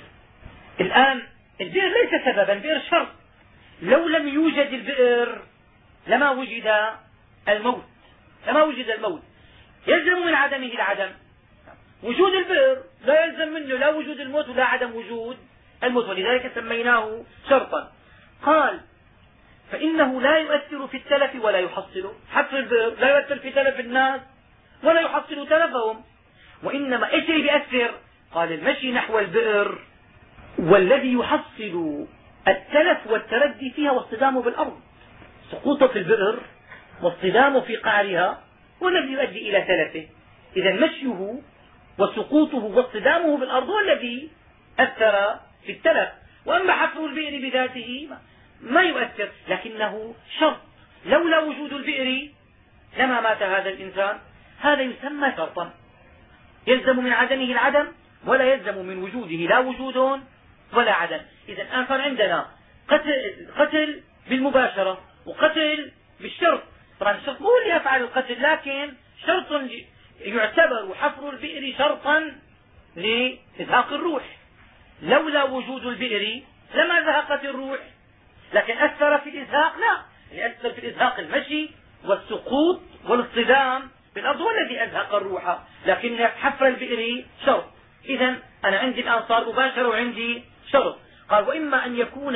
الآن البئر ليس سببا، البئر شرط، لو لم يوجد البئر لما وجد الموت، لما وجد الموت، يلزم من عدمه العدم، وجود البئر لا يلزم منه لا وجود الموت ولا عدم وجود الموت، ولذلك سميناه شرطا. قال فإنه لا يؤثر في التلف ولا يحصله، حفر البئر لا يؤثر في تلف الناس ولا يحصل تلفهم، وإنما ايش اللي بيأثر؟ قال المشي نحو البئر، والذي يحصل التلف والتردي فيها واصطدامه بالأرض، سقوطه في البئر واصطدامه في قعرها هو الذي يؤدي إلى تلفه. إذا مشيه وسقوطه واصطدامه بالأرض هو الذي أثر في التلف، وأما حفر البئر بذاته ما يؤثر، لكنه شرط، لولا وجود البئر لما مات هذا الإنسان، هذا يسمى شرطا، يلزم من عدمه العدم ولا يلزم من وجوده لا وجود ولا عدم. إذا الآن صار عندنا قتل بالمباشرة وقتل بالشرط. طبعا الشرط مو اللي يفعل القتل، لكن شرط يعتبر حفر البئر شرطا لإزهاق الروح، لولا وجود البئر لما زهقت الروح، لكن أثر في الإزهاق لا، يأثر في الإزهاق المشي والسقوط والاصطدام بالأرض هو الذي أزهق الروح، لكن حفر البئر شرط. إذا أنا عندي الآن صار مباشرة وعندي شرط. قال وإما أن يكون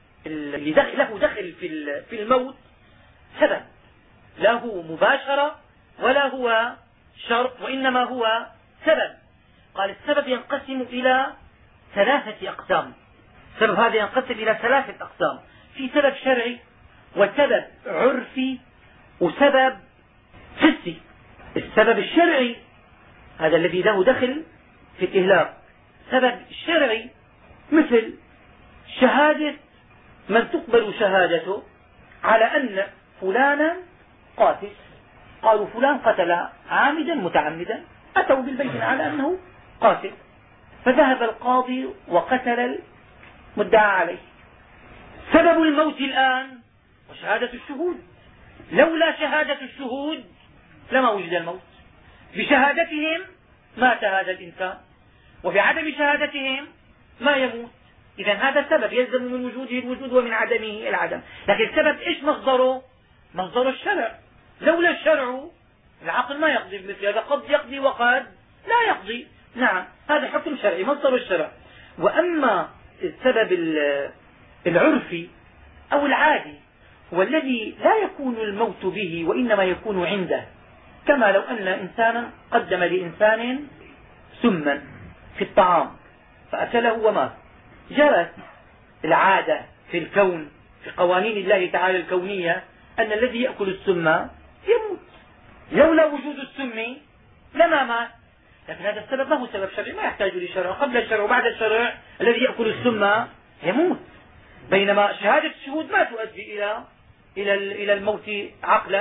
له دخل في الموت سبب، لا هو مباشرة ولا هو شرط وإنما هو سبب. قال السبب ينقسم إلى 3 أقسام، السبب هذا ينقسم إلى 3 أقسام، في سبب شرعي وسبب عرفي وسبب حسي. السبب الشرعي هذا الذي له دخل في الإهلاك، سبب شرعي مثل شهادة من تقبل شهادته على أن فلانا قاتل، قالوا فلان قتل عامدا متعمدا، أتوا بالبينة على أنه قاتل، فذهب القاضي وقتل المدعى عليه. سبب الموت الآن وشهادة الشهود، لولا شهادة الشهود لما وجد الموت، بشهادتهم مات هذا الإنسان وبعدم شهادتهم ما يموت. إذا هذا سبب يلزم من وجوده الوجود ومن عدمه العدم، لكن السبب ايش مصدره؟ مصدر الشرع، لولا الشرع العقل ما يقضي بمثل هذا، قد يقضي وقد لا يقضي. نعم هذا حكم شرعي مصدر الشرع. وأما السبب العرفي أو العادي هو الذي لا يكون الموت به وإنما يكون عنده، كما لو أن إنسانا قدم لإنسان سما في الطعام فأكله ومات، جرت العادة في الكون في قوانين الله تعالى الكونية أن الذي يأكل السم يموت، لولا وجود السم لما مات، لكن هذا السبب ما هو سبب شرعي، ما يحتاج لشرع، قبل الشرع وبعد الشرع الذي يأكل السم يموت، بينما شهادة الشهود ما تؤدي إلى الموت عقلا،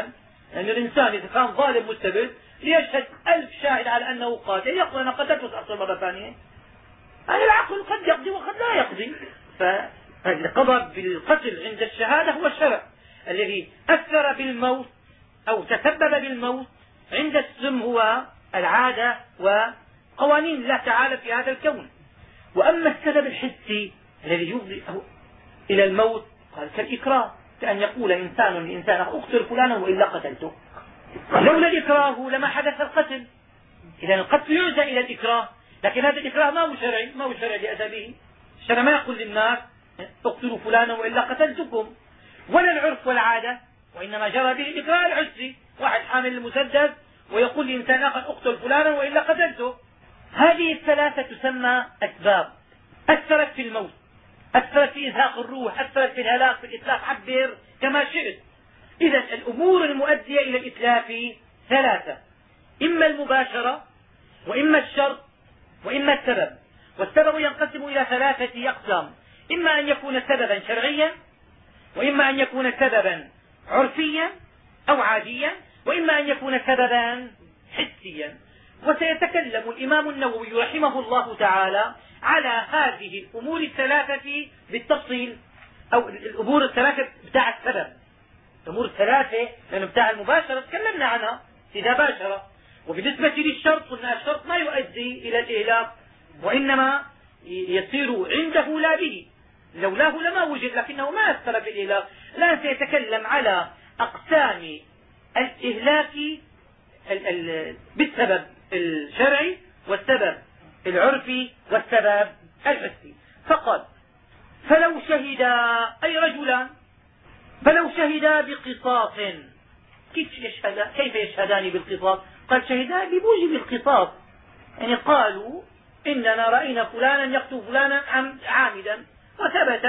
لأن الإنسان إذا كان ظالم مستبد ليشهد 1000 شاهد على أنه قاتل يقول أنا قتلت وسأقتل مرة ثانية. يعني العقل قد يقضي وقد لا يقضي. فالقضاء بالقتل عند الشهادة هو الشرع الذي أثر بالموت أو تسبب بالموت. عند السم هو العادة وقوانين الله تعالى في هذا الكون. وأما السبب الحسي الذي يفضي إلى الموت قال كالإكراه، كأن يقول إنسان لإنسان أقتل فلانا وإلا قتلته. لولا الإكراه لما حدث القتل. إذا القتل يعزى إلى الإكراه، لكن هذا الإكراه ما هو شرعي، ما هو شرعي لأدبه. الشرع ما يقول للناس اقتلوا فلانا وإلا قتلتكم، ولا العرف والعادة، وإنما جرى به الإكراه العسري. واحد حامل المسدس ويقول لإنسان آخر اقتل فلانا وإلا قتلته. هذه الثلاثة تسمى أسباب أثرت في الموت، أثرت في إزهاق الروح، أثرت في الهلاك، في الإتلاف، عبر كما شئت. إذا الأمور المؤدية إلى الإتلاف ثلاثة: إما المباشرة، وإما الشرط، وإما السبب. والسبب ينقسم إلى 3 أقسام: إما أن يكون سببا شرعيا، وإما أن يكون سببا عرفيا أو عاديا، وإما أن يكون سببا حسيا. وسيتكلم الإمام النووي رحمه الله تعالى على هذه الأمور الثلاثة بالتفصيل، أو الأمور الثلاثة بتاع السبب. الأمور الثلاثة لأنه بتاع المباشرة تكلمنا عنها إذا باشر. وبالنسبة للشرط قلنا الشرط ما يؤدي إلى الإهلاك، وإنما يصير عنده لا به، لولاه لما وجد، لكنه ما أثر في الإهلاك. الآن سيتكلم على أقسام الإهلاك بالسبب الشرعي والسبب العرفي والسبب الحسي. فقال: فلو شهدا، أي رجلان، فلو شهدا بقصاص. كيف يشهدان بالقصاص؟ قال: شهدا بموجب القصاص، يعني قالوا إننا رأينا فلانا يقتل فلانا عامدا، وثبت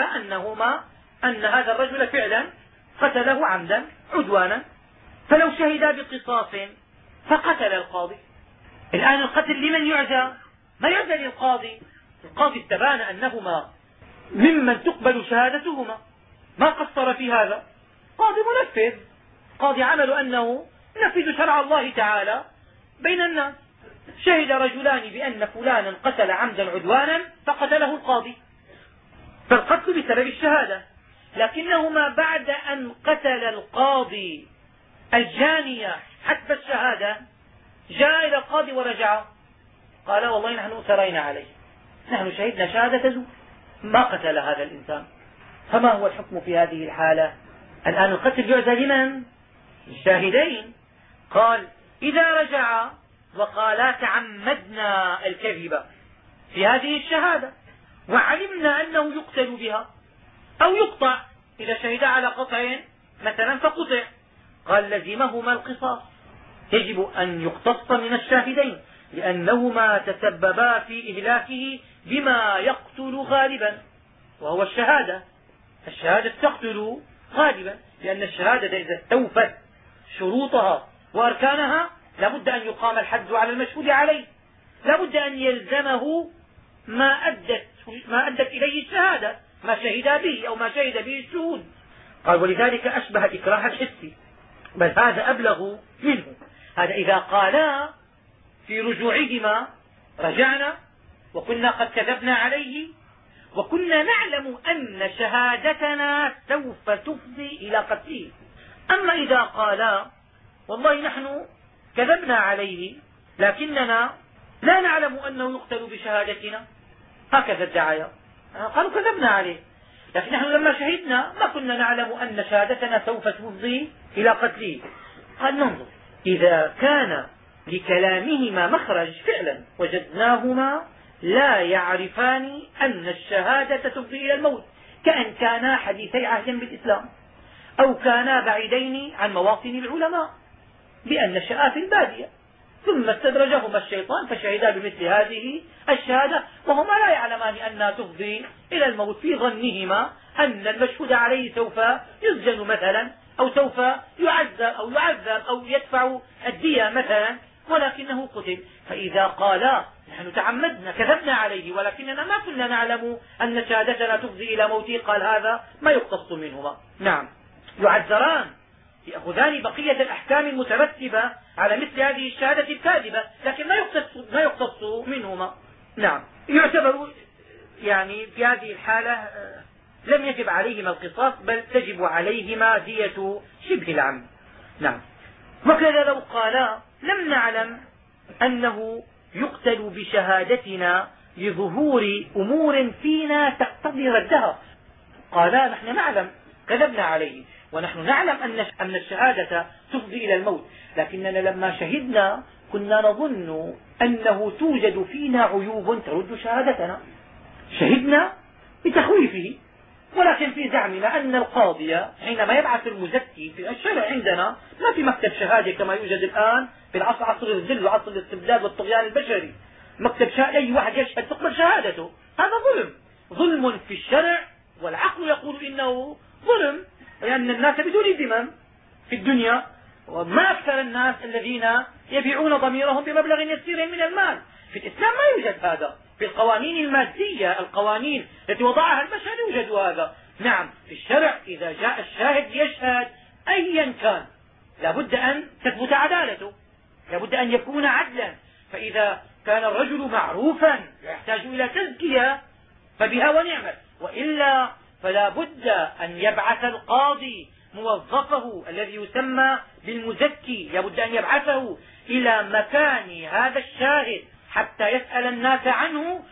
أن هذا الرجل فعلا قتله عمدا عدوانا. فلو شهدا بقصاص فقتل القاضي. الآن القتل لمن يعزى؟ ما يعزى للقاضي. القاضي استبان أنهما ممن تقبل شهادتهما، ما قصر في هذا. قاضي منفذ، قاضي عمل أنه نفذ شرع الله تعالى بين الناس. شهد رجلان بأن فلانا قتل عمدا عدوانا فقتله القاضي، فالقتل بسبب الشهادة. لكنهما بعد أن قتل القاضي الجانية حسب الشهادة جاء إلى القاضي ورجع قال: والله نحن أثرينا عليه، نحن شهدنا شهادة زور، ما قتل هذا الإنسان. فما هو الحكم في هذه الحالة؟ الآن القتل يعزى لمن؟ الشاهدين. قال: إذا رجع وقالا تعمدنا الكذب في هذه الشهادة وعلمنا أنه يقتل بها أو يقطع، إذا شهد على قطع مثلا فقطع، قال: لزمهما القصاص، يجب أن يقتص من الشاهدين، لأنهما تسببا في إهلاكه بما يقتل غالبا، وهو الشهادة. الشهادة تقتل غالبا، لأن الشهادة إذا استوفت شروطها وأركانها لابد أن يقام الحد على المشهود عليه، لابد أن يلزمه ما أدت إليه الشهادة، ما شهد به أو ما شهد به الشهود. قال: ولذلك أشبه الإكراه الحسي، بل هذا أبلغ منه. هذا إذا قالا في رجوعهما رجعنا وكنا قد كذبنا عليه وكنا نعلم أن شهادتنا سوف تفضي إلى قتله. أما إذا قالا والله نحن كذبنا عليه لكننا لا نعلم أنه يقتل بشهادتنا، هكذا الدعاية، قالوا كذبنا عليه لكن نحن لما شهدنا ما كنا نعلم أن شهادتنا سوف تفضي إلى قتله. قال: ننظر، إذا كان لكلامهما مخرج فعلا وجدناهما لا يعرفان أن الشهادة تفضي إلى الموت، كأن كانا حديثي عهد بالإسلام أو كانا بعيدين عن مواطن العلماء بأن شاء في البادية، ثم استدرجهما الشيطان فشهدا بمثل هذه الشهادة وهما لا يعلمان أنها تفضي إلى الموت، في ظنهما أن المشهود عليه سوف يسجن مثلا أو سوف يعذب أو يدفع الدية مثلا، ولكنه قتل. فإذا قالا نحن تعمدنا كذبنا عليه ولكننا ما كنا نعلم أن شهادتنا تفضي إلى موته، قال: هذا ما يقتص منهما. نعم، يعذران يأخذان بقية الأحكام المترتبة على مثل هذه الشهادة الكاذبة، لكن ما يقتص منهما. نعم، يعتبر يعني في هذه الحالة لم يجب عليهما القصاص، بل تجب عليهما دية شبه العمد. نعم. وكذا لو قالا لم نعلم أنه يقتل بشهادتنا لظهور أمور فينا تقتضي ردها، قالا نحن نعلم كذبنا عليه، ونحن نعلم أن الشهادة تفضي إلى الموت، لكننا لما شهدنا كنا نظن أنه توجد فينا عيوب ترد شهادتنا، شهدنا بتخويفه، ولكن في زعمنا أن القاضي حينما يبعث المزكي في الشرع عندنا ما في مكتب شهادة كما يوجد الآن في العصر، عصر الذل وعصر الاستبداد والطغيان البشري، مكتب شهادة أي واحد يشهد تقبل شهادته. هذا ظلم في الشرع، والعقل يقول إنه ظلم، لأن الناس بدون ذمم في الدنيا، وما أكثر الناس الذين يبيعون ضميرهم بمبلغ يسير من المال. في الإسلام ما يوجد هذا، في القوانين المادية، القوانين التي وضعها البشر يوجد هذا. نعم، في الشرع إذا جاء الشاهد ليشهد أيا كان لابد أن تثبت عدالته، لابد أن يكون عدلا، فإذا كان الرجل معروفا يحتاج إلى تزكية فبها ونعمت، وإلا فلا بد أن يبعث القاضي موظفه الذي يسمى بالمزكي، لابد أن يبعثه إلى مكان هذا الشاهد حتى يسأل الناس عنه،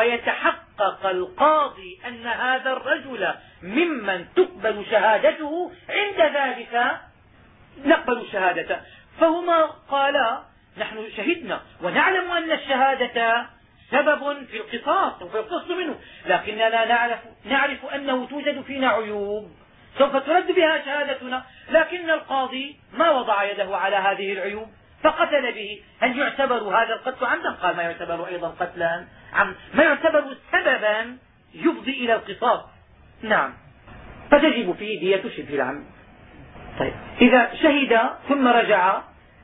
ويتحقق القاضي أن هذا الرجل ممن تقبل شهادته، عند ذلك نقبل شهادته. فهما قالا نحن شهدنا ونعلم أن الشهادة سبب في القصاص وفي القصد منه، لكننا نعرف أنه توجد فينا عيوب سوف ترد بها شهادتنا، لكن القاضي ما وضع يده على هذه العيوب فقتل به. هل يعتبر هذا القتل عمدا؟ قال ما يعتبر أيضا قتلا عمدا، ما يعتبر سببا يفضي إلى القصاص. نعم، فتجب فيه دية شبه العمد. طيب، إذا شهد ثم رجع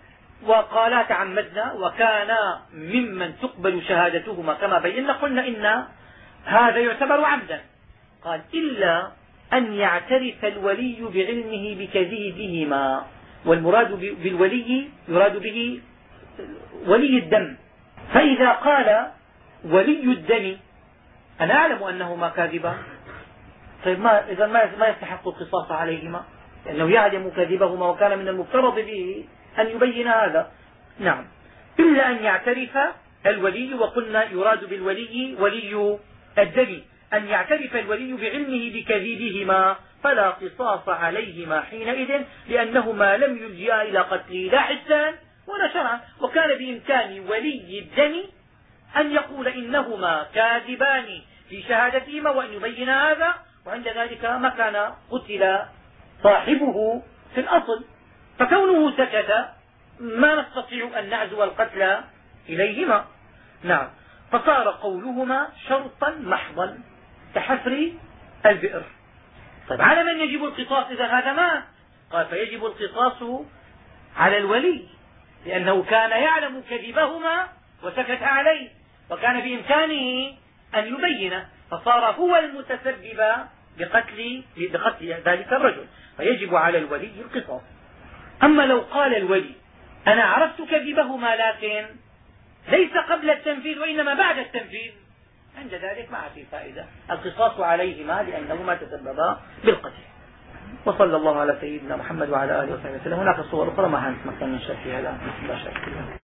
وقالا تعمدنا وكان ممن تقبل شهادتهما كما بينا، قلنا إن هذا يعتبر عمدا. قال إلا أن يعترف الولي بعلمه بكذبهما، والمراد بالولي يراد به ولي الدم. فإذا قال ولي الدم أنا أعلم أنهما كاذبان، طيب إذا ما يستحق القصاص عليهما، لأنه يعلم كذبهما وكان من المفترض به أن يبين هذا. نعم، إلا أن يعترف الولي، وقلنا يراد بالولي ولي الدم، أن يعترف الولي بعلمه بكذبهما فلا قصاص عليهما حينئذ، لأنهما لم يلجئا إلى قتله لا حسا ولا شرعا، وكان بإمكان ولي الدم أن يقول إنهما كاذبان في شهادتهما وأن يبين هذا، وعند ذلك ما كان قتل صاحبه في الأصل، فكونه سكت ما نستطيع أن نعزو القتل إليهما. نعم، فصار قولهما شرطا محضا كحفر البئر. طيب، على من يجب القصاص إذا هذا ما قال؟ فيجب القصاص على الولي، لأنه كان يعلم كذبهما وسكت عليه، وكان بإمكانه أن يبينه، فصار هو المتسبب بقتل ذلك الرجل، فيجب على الولي القصاص. أما لو قال الولي أنا عرفت كذبهما لكن ليس قبل التنفيذ وإنما بعد التنفيذ، عند ذلك ما في فائدة، القصاص عليهما لأنهما تسببا بالقتل. وصلى الله على سيدنا محمد وعلى آله وصحبه وسلم. هناك صور أخرى ما هنتمكن من شرحها الآن.